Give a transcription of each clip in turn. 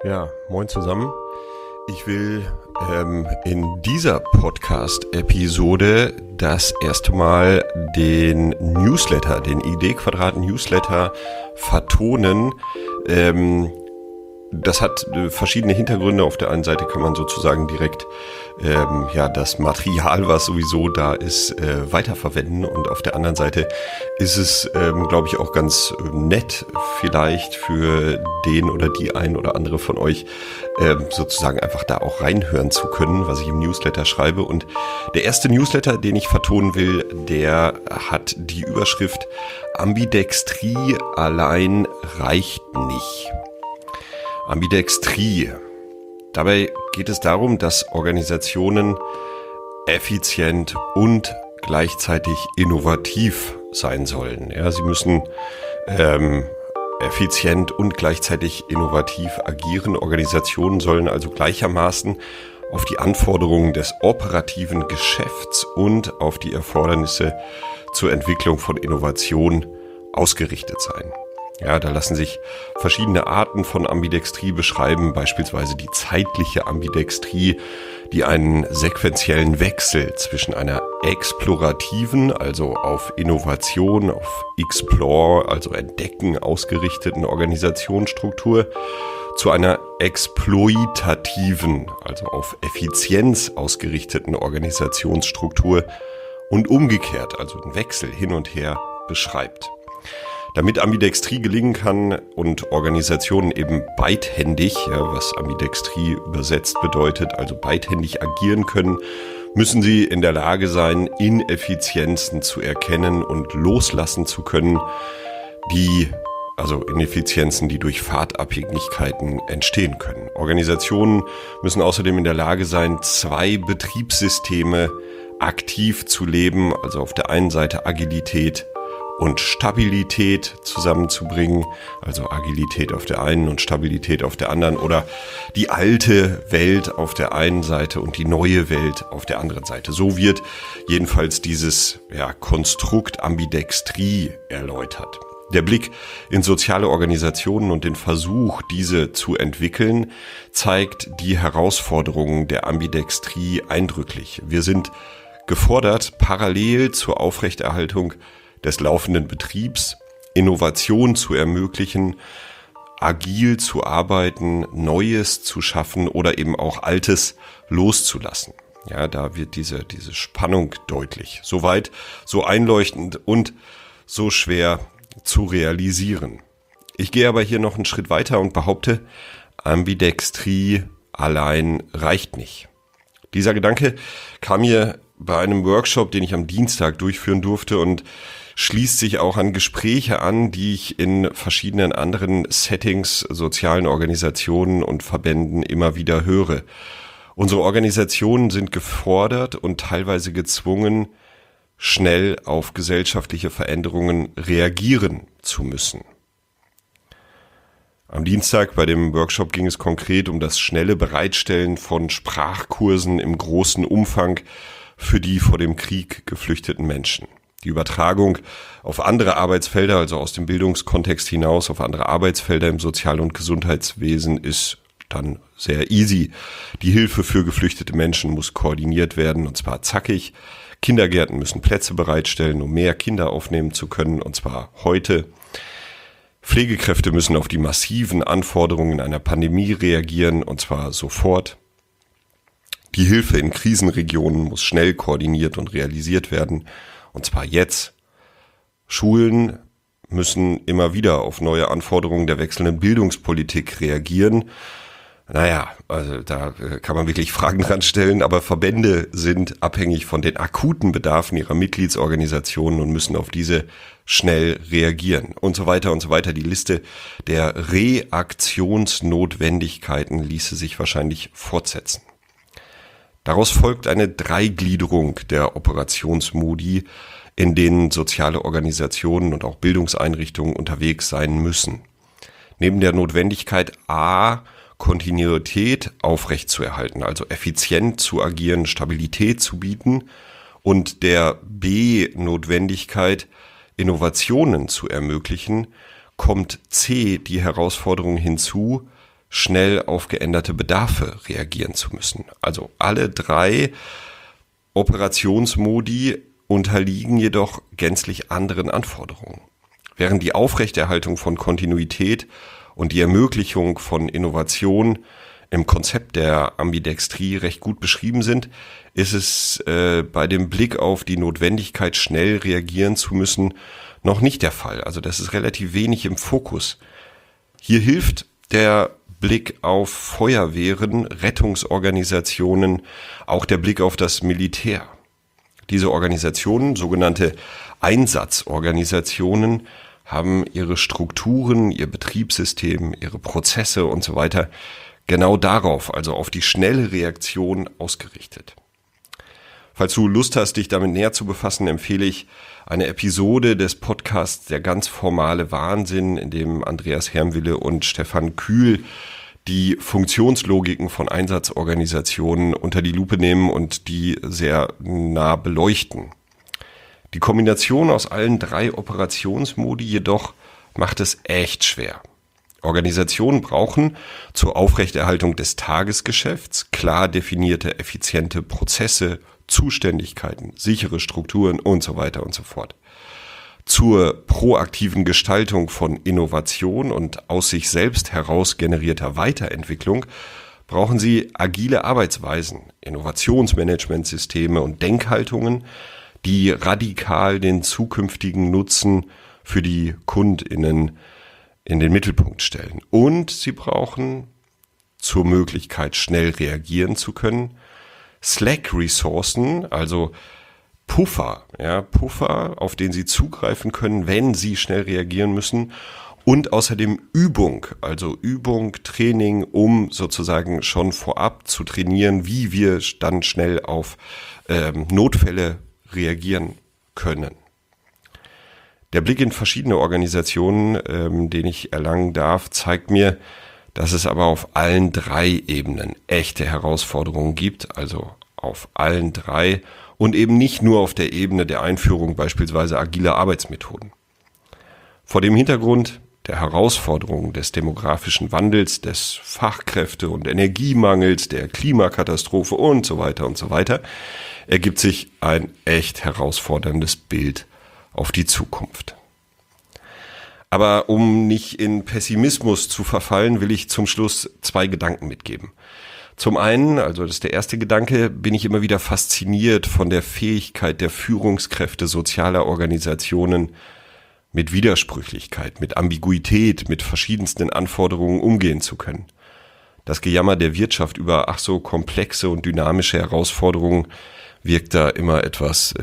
Ja, moin zusammen. Ich will in dieser Podcast-Episode das erste Mal den Newsletter, den Idee-Quadrat-Newsletter vertonen. Das hat verschiedene Hintergründe. Auf der einen Seite kann man sozusagen direkt das Material, was sowieso da ist, weiterverwenden. Und auf der anderen Seite ist es, glaube ich, auch ganz nett vielleicht für den oder die ein oder andere von euch sozusagen einfach da auch reinhören zu können, was ich im Newsletter schreibe. Und der erste Newsletter, den ich vertonen will, der hat die Überschrift Ambidextrie allein reicht nicht. Ambidextrie. Dabei geht es darum, dass Organisationen effizient und gleichzeitig innovativ sein sollen. Ja, sie müssen effizient und gleichzeitig innovativ agieren. Organisationen sollen also gleichermaßen auf die Anforderungen des operativen Geschäfts und auf die Erfordernisse zur Entwicklung von Innovation ausgerichtet sein. Ja, da lassen sich verschiedene Arten von Ambidextrie beschreiben, beispielsweise die zeitliche Ambidextrie, die einen sequentiellen Wechsel zwischen einer explorativen, also auf Innovation, auf Explore, also Entdecken ausgerichteten Organisationsstruktur, zu einer exploitativen, also auf Effizienz ausgerichteten Organisationsstruktur und umgekehrt, also einen Wechsel hin und her beschreibt. Damit Ambidextrie gelingen kann und Organisationen eben beidhändig, was Ambidextrie übersetzt bedeutet, also beidhändig agieren können, müssen sie in der Lage sein, Ineffizienzen zu erkennen und loslassen zu können, also Ineffizienzen, die durch Fahrtabhängigkeiten entstehen können. Organisationen müssen außerdem in der Lage sein, zwei Betriebssysteme aktiv zu leben, also auf der einen Seite Agilität und Stabilität zusammenzubringen, also Agilität auf der einen und Stabilität auf der anderen, oder die alte Welt auf der einen Seite und die neue Welt auf der anderen Seite. So wird jedenfalls dieses Konstrukt Ambidextrie erläutert. Der Blick in soziale Organisationen und den Versuch, diese zu entwickeln, zeigt die Herausforderungen der Ambidextrie eindrücklich. Wir sind gefordert, parallel zur Aufrechterhaltung des laufenden Betriebs, Innovation zu ermöglichen, agil zu arbeiten, Neues zu schaffen oder eben auch Altes loszulassen. Ja, da wird diese Spannung deutlich. Soweit, so einleuchtend und so schwer zu realisieren. Ich gehe aber hier noch einen Schritt weiter und behaupte, Ambidextrie allein reicht nicht. Dieser Gedanke kam mir bei einem Workshop, den ich am Dienstag durchführen durfte, und schließt sich auch an Gespräche an, die ich in verschiedenen anderen Settings, sozialen Organisationen und Verbänden immer wieder höre. Unsere Organisationen sind gefordert und teilweise gezwungen, schnell auf gesellschaftliche Veränderungen reagieren zu müssen. Am Dienstag bei dem Workshop ging es konkret um das schnelle Bereitstellen von Sprachkursen im großen Umfang für die vor dem Krieg geflüchteten Menschen. Die Übertragung auf andere Arbeitsfelder, also aus dem Bildungskontext hinaus auf andere Arbeitsfelder im Sozial- und Gesundheitswesen, ist dann sehr easy. Die Hilfe für geflüchtete Menschen muss koordiniert werden, und zwar zackig. Kindergärten müssen Plätze bereitstellen, um mehr Kinder aufnehmen zu können, und zwar heute. Pflegekräfte müssen auf die massiven Anforderungen einer Pandemie reagieren, und zwar sofort. Die Hilfe in Krisenregionen muss schnell koordiniert und realisiert werden, und zwar jetzt. Schulen müssen immer wieder auf neue Anforderungen der wechselnden Bildungspolitik reagieren. Also da kann man wirklich Fragen dran stellen, aber Verbände sind abhängig von den akuten Bedarfen ihrer Mitgliedsorganisationen und müssen auf diese schnell reagieren und so weiter und so weiter. Die Liste der Reaktionsnotwendigkeiten ließe sich wahrscheinlich fortsetzen. Daraus folgt eine Dreigliederung der Operationsmodi, in denen soziale Organisationen und auch Bildungseinrichtungen unterwegs sein müssen. Neben der Notwendigkeit Kontinuität aufrechtzuerhalten, also effizient zu agieren, Stabilität zu bieten, und der Notwendigkeit, Innovationen zu ermöglichen, kommt die Herausforderung hinzu, schnell auf geänderte Bedarfe reagieren zu müssen. Also alle 3 Operationsmodi unterliegen jedoch gänzlich anderen Anforderungen. Während die Aufrechterhaltung von Kontinuität und die Ermöglichung von Innovation im Konzept der Ambidextrie recht gut beschrieben sind, ist es bei dem Blick auf die Notwendigkeit, schnell reagieren zu müssen, noch nicht der Fall. Also das ist relativ wenig im Fokus. Hier hilft der Blick auf Feuerwehren, Rettungsorganisationen, auch der Blick auf das Militär. Diese Organisationen, sogenannte Einsatzorganisationen, haben ihre Strukturen, ihr Betriebssystem, ihre Prozesse und so weiter genau darauf, also auf die schnelle Reaktion ausgerichtet. Falls du Lust hast, dich damit näher zu befassen, empfehle ich eine Episode des Podcasts Der ganz formale Wahnsinn, in dem Andreas Hermwille und Stefan Kühl die Funktionslogiken von Einsatzorganisationen unter die Lupe nehmen und die sehr nah beleuchten. Die Kombination aus allen 3 Operationsmodi jedoch macht es echt schwer. Organisationen brauchen zur Aufrechterhaltung des Tagesgeschäfts klar definierte, effiziente Prozesse, Zuständigkeiten, sichere Strukturen und so weiter und so fort. Zur proaktiven Gestaltung von Innovation und aus sich selbst heraus generierter Weiterentwicklung brauchen sie agile Arbeitsweisen, Innovationsmanagementsysteme und Denkhaltungen, die radikal den zukünftigen Nutzen für die KundInnen in den Mittelpunkt stellen. Und sie brauchen zur Möglichkeit, schnell reagieren zu können, Slack-Ressourcen, also Puffer, auf den sie zugreifen können, wenn sie schnell reagieren müssen, und außerdem Übung, Training, um sozusagen schon vorab zu trainieren, wie wir dann schnell auf Notfälle reagieren können. Der Blick in verschiedene Organisationen, den ich erlangen darf, zeigt mir, dass es aber auf allen 3 Ebenen echte Herausforderungen gibt, also auf allen 3 und eben nicht nur auf der Ebene der Einführung beispielsweise agiler Arbeitsmethoden. Vor dem Hintergrund der Herausforderungen des demografischen Wandels, des Fachkräfte- und Energiemangels, der Klimakatastrophe und so weiter, ergibt sich ein echt herausforderndes Bild auf die Zukunft. Aber um nicht in Pessimismus zu verfallen, will ich zum Schluss 2 Gedanken mitgeben. Zum einen, also das ist der erste Gedanke, bin ich immer wieder fasziniert von der Fähigkeit der Führungskräfte sozialer Organisationen, mit Widersprüchlichkeit, mit Ambiguität, mit verschiedensten Anforderungen umgehen zu können. Das Gejammer der Wirtschaft über ach so komplexe und dynamische Herausforderungen wirkt da immer etwas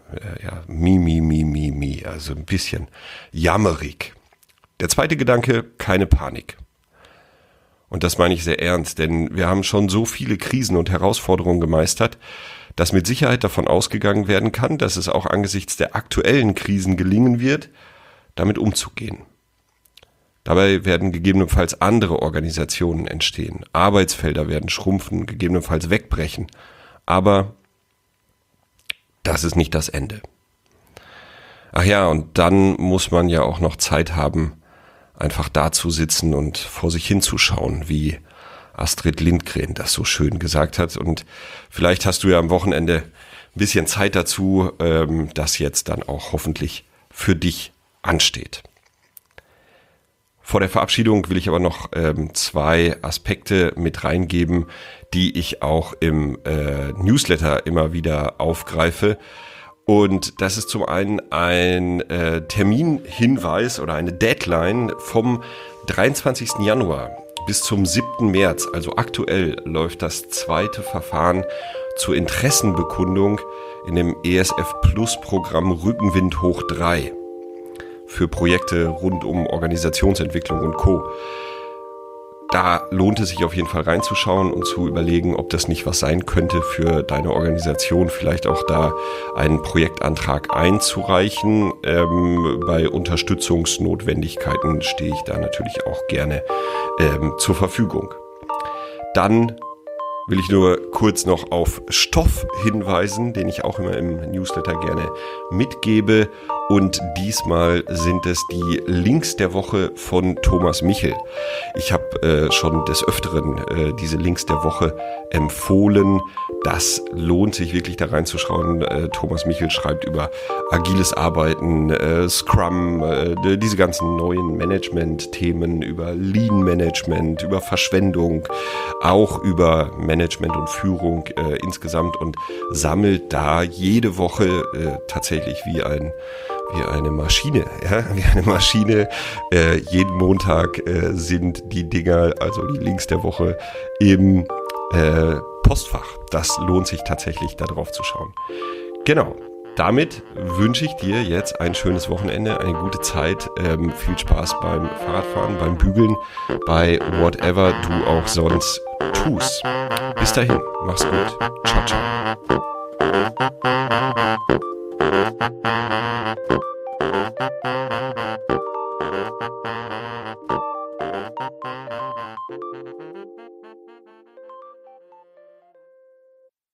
also ein bisschen jammerig. Der zweite Gedanke, keine Panik. Und das meine ich sehr ernst, denn wir haben schon so viele Krisen und Herausforderungen gemeistert, dass mit Sicherheit davon ausgegangen werden kann, dass es auch angesichts der aktuellen Krisen gelingen wird, damit umzugehen. Dabei werden gegebenenfalls andere Organisationen entstehen, Arbeitsfelder werden schrumpfen, gegebenenfalls wegbrechen, aber das ist nicht das Ende. Ach ja, und dann muss man ja auch noch Zeit haben, einfach da zu sitzen und vor sich hinzuschauen, wie Astrid Lindgren das so schön gesagt hat. Und vielleicht hast du ja am Wochenende ein bisschen Zeit dazu, das jetzt dann auch hoffentlich für dich ansteht. Vor der Verabschiedung will ich aber noch 2 Aspekte mit reingeben, die ich auch im Newsletter immer wieder aufgreife. Und das ist zum einen ein Terminhinweis oder eine Deadline vom 23. Januar bis zum 7. März. Also aktuell läuft das 2. Verfahren zur Interessenbekundung in dem ESF-Plus-Programm Rückenwind hoch 3 für Projekte rund um Organisationsentwicklung und Co. Da lohnt es sich auf jeden Fall reinzuschauen und zu überlegen, ob das nicht was sein könnte für deine Organisation, vielleicht auch da einen Projektantrag einzureichen. Bei Unterstützungsnotwendigkeiten stehe ich da natürlich auch gerne zur Verfügung. Dann will ich nur kurz noch auf Stoff hinweisen, den ich auch immer im Newsletter gerne mitgebe. und diesmal sind es die Links der Woche von Thomas Michel. Ich habe schon des Öfteren diese Links der Woche empfohlen. Das lohnt sich wirklich da reinzuschauen. Thomas Michel schreibt über agiles Arbeiten, Scrum, diese ganzen neuen Management-Themen, über Lean-Management, über Verschwendung, auch über Management und Führung insgesamt und sammelt da jede Woche tatsächlich wie eine Maschine, ja, wie eine Maschine. Jeden Montag sind die Dinger, also die Links der Woche im Postfach. Das lohnt sich tatsächlich, da drauf zu schauen. Genau. Damit wünsche ich dir jetzt ein schönes Wochenende, eine gute Zeit, viel Spaß beim Fahrradfahren, beim Bügeln, bei whatever du auch sonst tust. Bis dahin, mach's gut. Ciao, ciao.